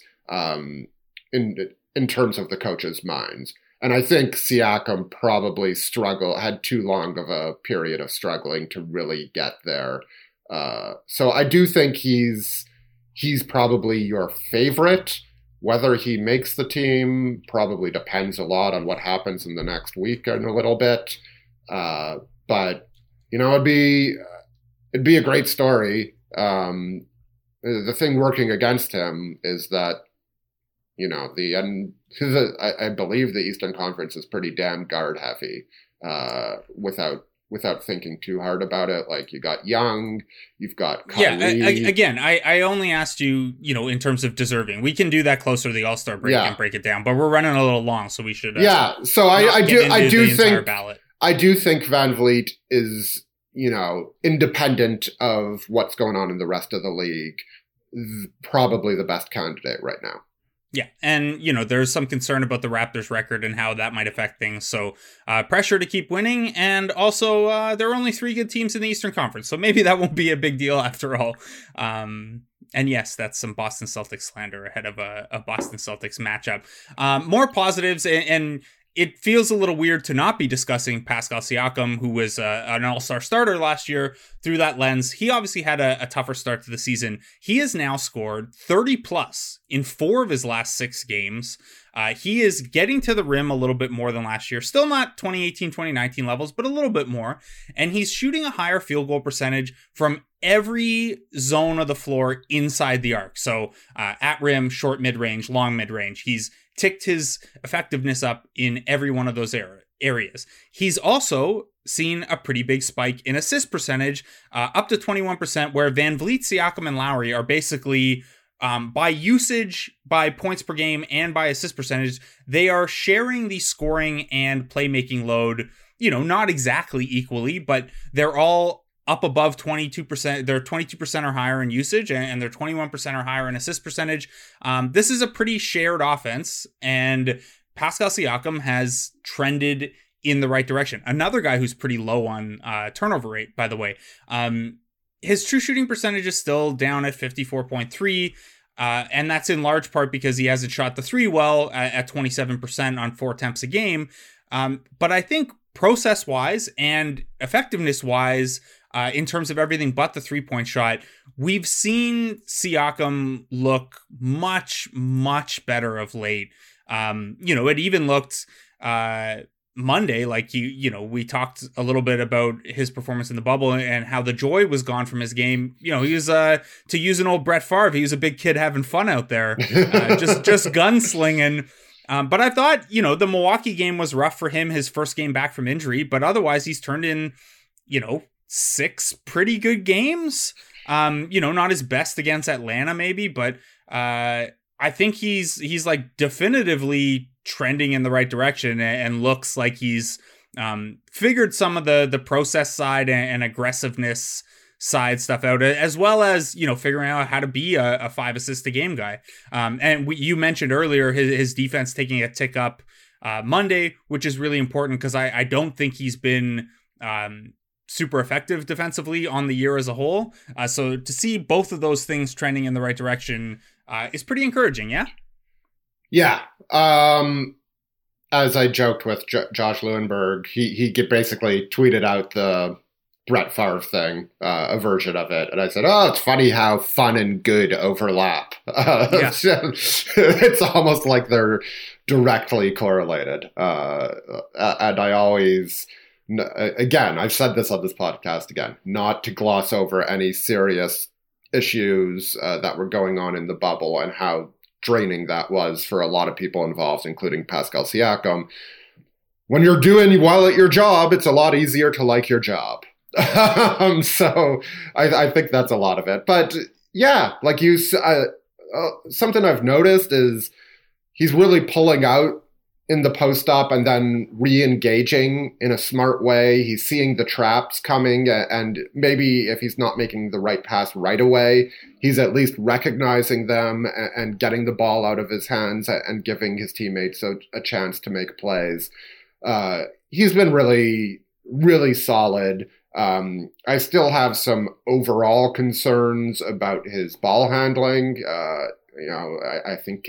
in terms of the coaches' minds. And I think Siakam probably had too long of a period of struggling to really get there. So I do think he's probably your favorite. Whether he makes the team probably depends a lot on what happens in the next week and a little bit. But it'd be a great story. The thing working against him is that, I believe the Eastern Conference is pretty damn guard heavy, without thinking too hard about it. Like, you got Young, you've got Kyrie. Again, I only asked you, in terms of deserving. We can do that closer to the All-Star break and break it down, but we're running a little long, so we should. So I do think Van Vliet is, independent of what's going on in the rest of the league, probably the best candidate right now. Yeah, and, there's some concern about the Raptors' record and how that might affect things. So pressure to keep winning. And also, there are only 3 good teams in the Eastern Conference. So maybe that won't be a big deal after all. And yes, that's some Boston Celtics slander ahead of a Boston Celtics matchup. More positives, and it feels a little weird to not be discussing Pascal Siakam, who was an all-star starter last year, through that lens. He obviously had a tougher start to the season. He has now scored 30-plus in 4 of his last 6 games. He is getting to the rim a little bit more than last year. Still not 2018-2019 levels, but a little bit more. And he's shooting a higher field goal percentage from every zone of the floor inside the arc. So at rim, short mid-range, long mid-range. He's ticked his effectiveness up in every one of those areas. He's also seen a pretty big spike in assist percentage, up to 21%, where Van Vliet, Siakam, and Lowry are basically, by usage, by points per game, and by assist percentage, they are sharing the scoring and playmaking load, not exactly equally, but they're all up above 22%. They're 22% or higher in usage, and they're 21% or higher in assist percentage. This is a pretty shared offense, and Pascal Siakam has trended in the right direction. Another guy who's pretty low on turnover rate, by the way. His true shooting percentage is still down at 54.3%, and that's in large part because he hasn't shot the 3 well at 27% on 4 attempts a game. But I think process-wise and effectiveness-wise, in terms of everything but the 3-point shot, we've seen Siakam look much, much better of late. It even looked Monday, like we talked a little bit about his performance in the bubble and how the joy was gone from his game. He was, to use an old Brett Favre, he was a big kid having fun out there, just gunslinging. But I thought, the Milwaukee game was rough for him, his first game back from injury, but otherwise he's turned in, 6 pretty good games. Not his best against Atlanta maybe, but I think he's like definitively trending in the right direction and looks like he's figured some of the process side and aggressiveness side stuff out, as well as, figuring out how to be a 5 assist a game guy. And you mentioned earlier his defense taking a tick up Monday, which is really important because I don't think he's been super effective defensively on the year as a whole. So to see both of those things trending in the right direction is pretty encouraging. Yeah. Yeah. As I joked with Josh Lewenberg, he basically tweeted out the Brett Favre thing, a version of it. And I said, it's funny how fun and good overlap. Yeah. It's almost like they're directly correlated. And I always, again, I've said this on this podcast again, not to gloss over any serious issues that were going on in the bubble and how draining that was for a lot of people involved, including Pascal Siakam. When you're doing well at your job, it's a lot easier to like your job. So I think that's a lot of it. But yeah, like something I've noticed is he's really pulling out in the post-up and then re-engaging in a smart way. He's seeing the traps coming, and maybe if he's not making the right pass right away, he's at least recognizing them and getting the ball out of his hands and giving his teammates a chance to make plays. He's been really, really solid. I still have some overall concerns about his ball handling. I think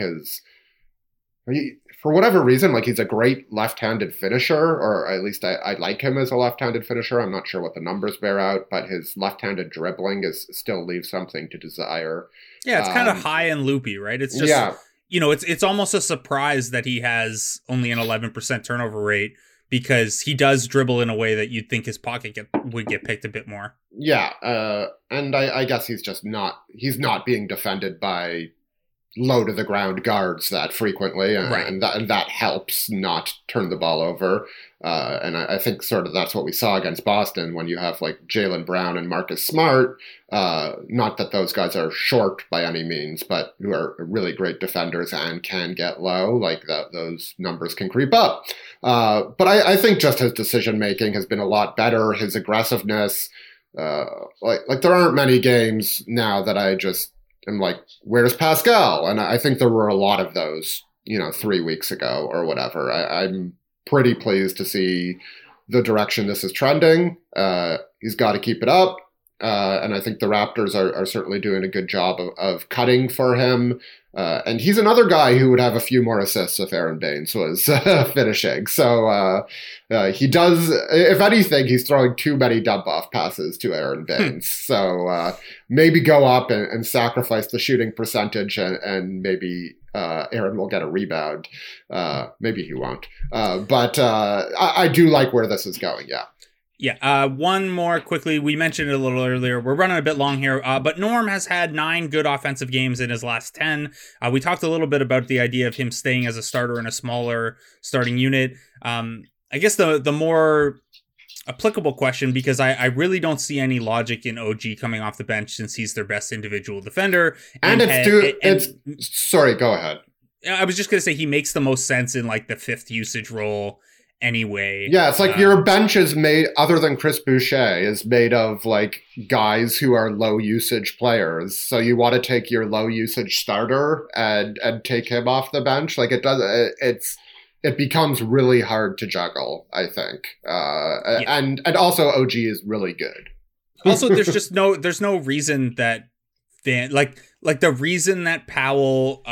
for whatever reason, like, he's a great left-handed finisher, or at least I like him as a left-handed finisher. I'm not sure what the numbers bear out, but his left-handed dribbling still leaves something to desire. Yeah, it's kind of high and loopy, right? It's just, it's almost a surprise that he has only an 11% turnover rate, because he does dribble in a way that you'd think his pocket would get picked a bit more. Yeah, and I guess he's not being defended by low to the ground guards that frequently, and that helps not turn the ball over. And I think sort of that's what we saw against Boston when you have like Jaylen Brown and Marcus Smart. Not that those guys are short by any means, but who are really great defenders and can get low. Like those numbers can creep up. But I think just his decision making has been a lot better. His aggressiveness, like there aren't many games now that I just am like, where's Pascal? And I think there were a lot of those, 3 weeks ago or whatever. I'm pretty pleased to see the direction this is trending. He's got to keep it up. And I think the Raptors are certainly doing a good job of cutting for him. And he's another guy who would have a few more assists if Aaron Baines was finishing. So he does, if anything, he's throwing too many dump-off passes to Aaron Baines. So maybe go up and sacrifice the shooting percentage, and maybe Aaron will get a rebound. Maybe he won't. But I do like where this is going, yeah. Yeah, one more quickly. We mentioned it a little earlier. We're running a bit long here, but Norm has had 9 good offensive games in his last 10. We talked a little bit about the idea of him staying as a starter in a smaller starting unit. I guess the more applicable question, because I really don't see any logic in OG coming off the bench since he's their best individual defender. Sorry, go ahead. I was just going to say he makes the most sense in like the 5th usage role anyway. Yeah, it's like your bench is made, other than Chris Boucher, is made of like guys who are low usage players. So you want to take your low usage starter and take him off the bench. Like it becomes really hard to juggle, I think. And also OG is really good. Also, there's no reason that the reason that Powell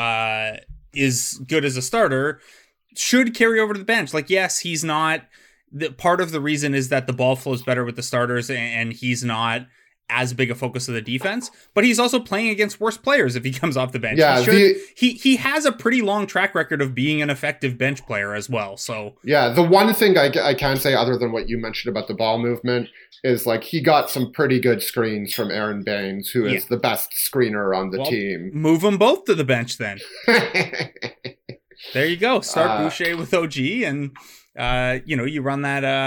is good as a starter should carry over to the bench. Like, yes, he's not. Part of the reason is that the ball flows better with the starters, and he's not as big a focus of the defense. But he's also playing against worse players if he comes off the bench. Yeah, he has a pretty long track record of being an effective bench player as well. So yeah, the one thing I can say, other than what you mentioned about the ball movement, is like he got some pretty good screens from Aaron Baines, who is the best screener on the team. Move them both to the bench then. There you go. Start Boucher with OG, and you run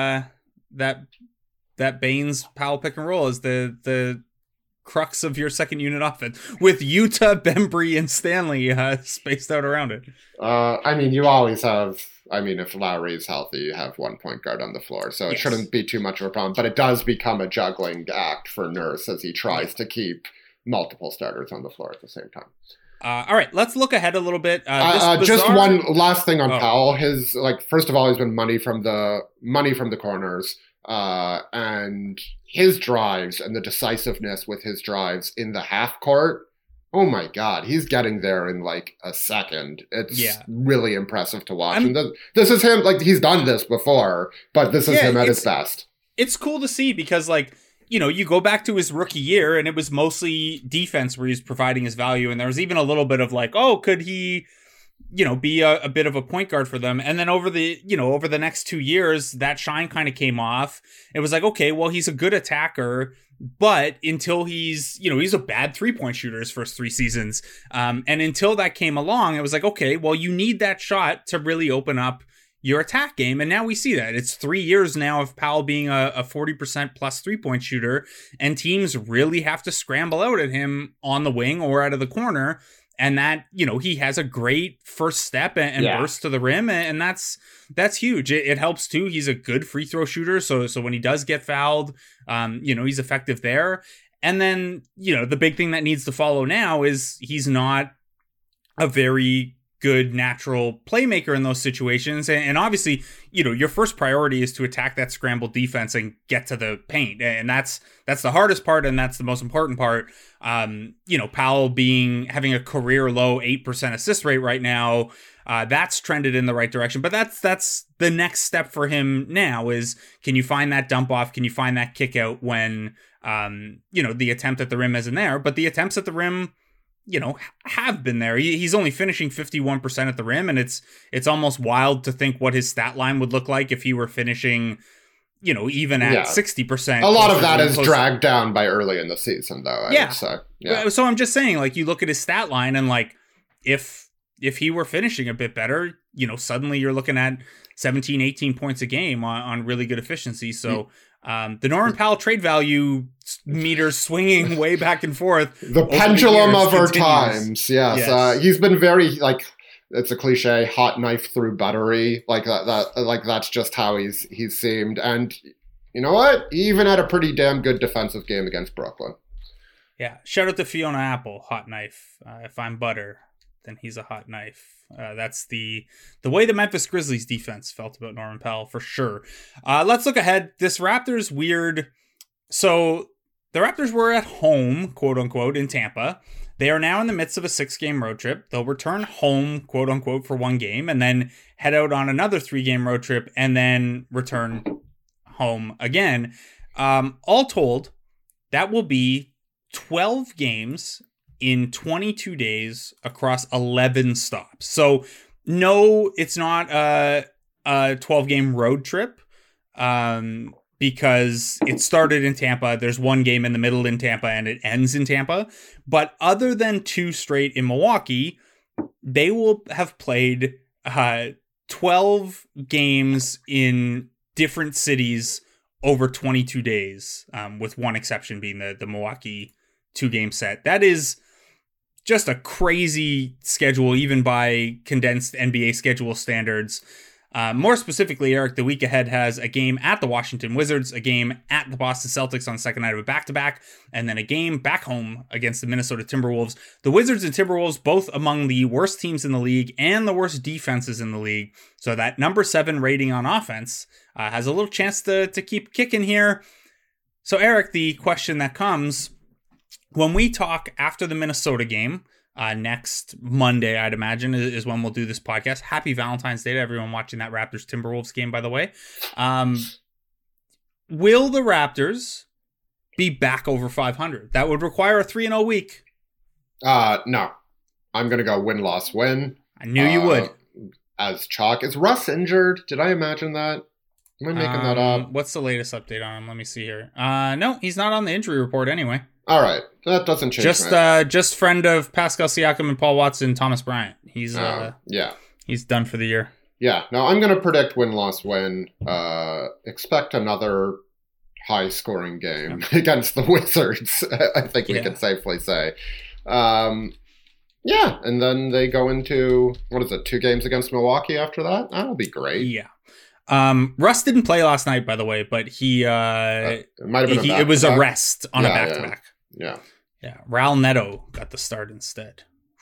that Baines Powell pick and roll as the crux of your second unit offense, with Yuta, Bembry, and Stanley spaced out around it. You always have. If Lowry is healthy, you have one point guard on the floor, so it shouldn't be too much of a problem. But it does become a juggling act for Nurse as he tries to keep multiple starters on the floor at the same time. All right, let's look ahead a little bit. Just one last thing on Powell. His first of all, he's been money from the corners, and his drives and the decisiveness with his drives in the half court. Oh my God, he's getting there in like a second. It's really impressive to watch. And this is him. Like, he's done this before, but this is him at his best. It's cool to see because you go back to his rookie year and it was mostly defense where he's providing his value. And there was even a little bit of like, oh, could he, be a bit of a point guard for them. And then over the next 2 years, that shine kind of came off. It was like, okay, well, he's a good attacker, but until he's a bad 3-point shooter his first 3 seasons. And until that came along, it was like, okay, well, you need that shot to really open up your attack game. And now we see that. It's 3 years now of Powell being a 40% plus 3-point shooter, and teams really have to scramble out at him on the wing or out of the corner. And that, he has a great first step and burst to the rim. And that's huge. It helps too. He's a good free throw shooter. So when he does get fouled, he's effective there. And then, the big thing that needs to follow now is he's not a very good natural playmaker in those situations. And obviously, your first priority is to attack that scrambled defense and get to the paint. And that's the hardest part. And that's the most important part. Powell having a career low 8% assist rate right now, that's trended in the right direction. But that's the next step for him now is, can you find that dump off? Can you find that kick out when, the attempt at the rim isn't there? But the attempts at the rim, have been there. He's only finishing 51% at the rim, and it's almost wild to think what his stat line would look like if he were finishing, even at 60%. A lot of that is dragged down by early in the season, though. I would say. Yeah. So I'm just saying, like, you look at his stat line, and like, if he were finishing a bit better, suddenly you're looking at 17, 18 points a game on really good efficiency. So. The Norman Powell trade value meter swinging way back and forth. The pendulum of our times. Yes. He's been very, like, it's a cliche, hot knife through buttery. Like that's just how he's seemed. And you know what? He even had a pretty damn good defensive game against Brooklyn. Yeah. Shout out to Fiona Apple, hot knife. If I'm butter, then he's a hot knife. That's the way the Memphis Grizzlies defense felt about Norman Powell for sure. Let's look ahead. This Raptors weird. So the Raptors were at home, quote unquote, in Tampa. They are now in the midst of a 6-game road trip. They'll return home, quote unquote, for 1 game and then head out on another 3-game road trip and then return home again. All told, that will be 12 games in 22 days across 11 stops. So no, it's not a 12-game road trip because it started in Tampa. There's 1 game in the middle in Tampa and it ends in Tampa. But other than 2 straight in Milwaukee, they will have played 12 games in different cities over 22 days, with one exception being the Milwaukee 2-game set. That is just a crazy schedule, even by condensed NBA schedule standards. More specifically, Eric, the week ahead has a game at the Washington Wizards, a game at the Boston Celtics on the second night of a back-to-back, and then a game back home against the Minnesota Timberwolves. The Wizards and Timberwolves, both among the worst teams in the league and the worst defenses in the league. So that number 7 rating on offense has a little chance to keep kicking here. So, Eric, the question that comes, when we talk after the Minnesota game, next Monday, I'd imagine, is when we'll do this podcast. Happy Valentine's Day to everyone watching that Raptors Timberwolves game, by the way. Will the Raptors be back over 500? That would require a 3-0 week. No. I'm going to go win-loss-win. I knew you would. As chalk. Is Russ injured? Did I imagine that? Am I making that up? What's the latest update on him? Let me see here. No, he's not on the injury report anyway. All right, that doesn't change. Just friend of Pascal Siakam and Paul Watson, Thomas Bryant. He's he's done for the year. Yeah, no, I'm going to predict win-loss-win. Expect another high-scoring game against the Wizards. I think we can safely say. Yeah, and then they go into 2 games against Milwaukee after that. That'll be great. Yeah. Russ didn't play last night, by the way, but he it might have been it was a rest on a back-to-back. Yeah. Raul Neto got the start instead.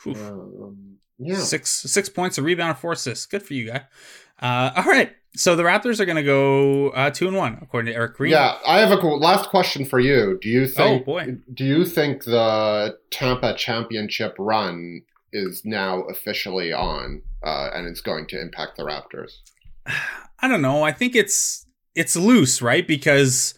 6 points, a rebound, and 4 assists. Good for you, guy. All right. So the Raptors are going to go 2-1, according to Eric Green. Yeah, I have a last question for you. Do you think? Do you think the Tampa championship run is now officially on, and it's going to impact the Raptors? I don't know. I think it's loose, right? Because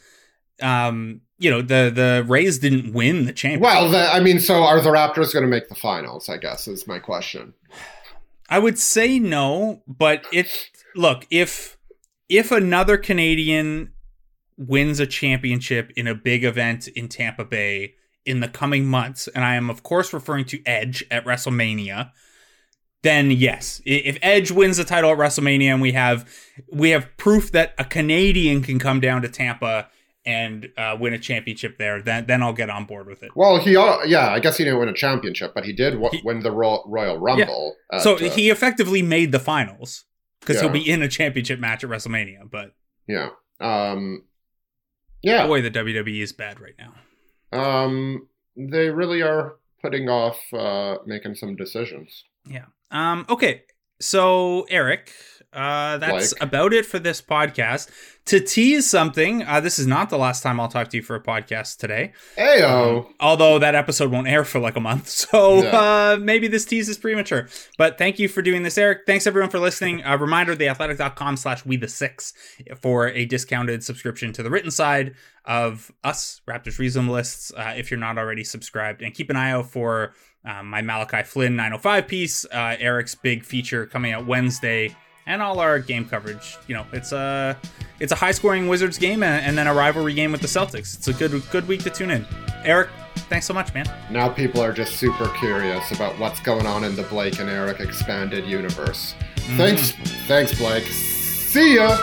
the Rays didn't win the championship. Well, so are the Raptors going to make the finals? I guess is my question. I would say no, but if another Canadian wins a championship in a big event in Tampa Bay in the coming months, and I am of course referring to Edge at WrestleMania, then yes. If Edge wins the title at WrestleMania and we have proof that a Canadian can come down to Tampa and win a championship there, then I'll get on board with it. Well, I guess he didn't win a championship, but he did win the Royal Rumble. Yeah. So he effectively made the finals because he'll be in a championship match at WrestleMania. But yeah, boy, the WWE is bad right now. They really are putting off making some decisions. Yeah. Okay. So Eric, that's about it for this podcast. To tease something, this is not the last time I'll talk to you for a podcast today. Heyo. Although that episode won't air for like a month, so maybe this tease is premature. But thank you for doing this, Eric. Thanks everyone for listening. A reminder, theathletic.com/we6 for a discounted subscription to the written side of us, Raptors Reasonableists, if you're not already subscribed. And keep an eye out for my Malachi Flynn 905 piece, Eric's big feature coming out Wednesday, and all our game coverage. You know, it's a high-scoring Wizards game and then a rivalry game with the Celtics. It's a good week to tune in. Eric, thanks so much, man. Now people are just super curious about what's going on in the Blake and Eric expanded universe. Thanks, Blake. See ya!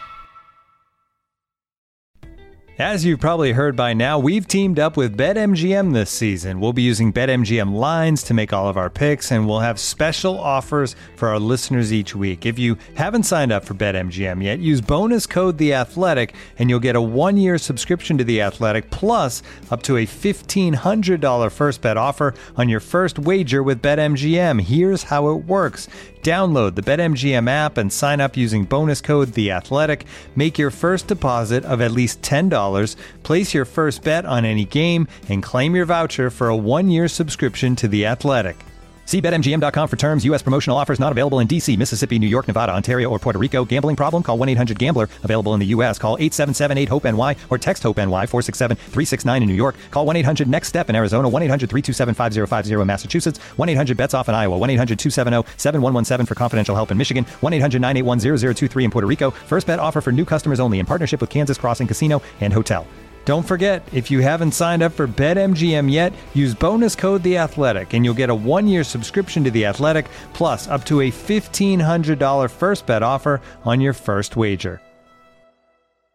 As you've probably heard by now, we've teamed up with BetMGM this season. We'll be using BetMGM lines to make all of our picks, and we'll have special offers for our listeners each week. If you haven't signed up for BetMGM yet, use bonus code The Athletic, and you'll get a 1-year subscription to The Athletic, plus up to a $1,500 first bet offer on your first wager with BetMGM. Here's how it works. Download the BetMGM app and sign up using bonus code The Athletic. Make your first deposit of at least $10. Place your first bet on any game and claim your voucher for a 1-year subscription to The Athletic. See BetMGM.com for terms. U.S. promotional offers not available in D.C., Mississippi, New York, Nevada, Ontario, or Puerto Rico. Gambling problem? Call 1-800-GAMBLER. Available in the U.S. Call 877-8-HOPE-NY or text HOPE-NY 467-369 in New York. Call 1-800-NEXT-STEP in Arizona. 1-800-327-5050 in Massachusetts. 1-800-BETS-OFF in Iowa. 1-800-270-7117 for confidential help in Michigan. 1-800-981-0023 in Puerto Rico. First bet offer for new customers only in partnership with Kansas Crossing Casino and Hotel. Don't forget, if you haven't signed up for BetMGM yet, use bonus code The Athletic, and you'll get a 1-year subscription to The Athletic, plus up to a $1,500 first bet offer on your first wager.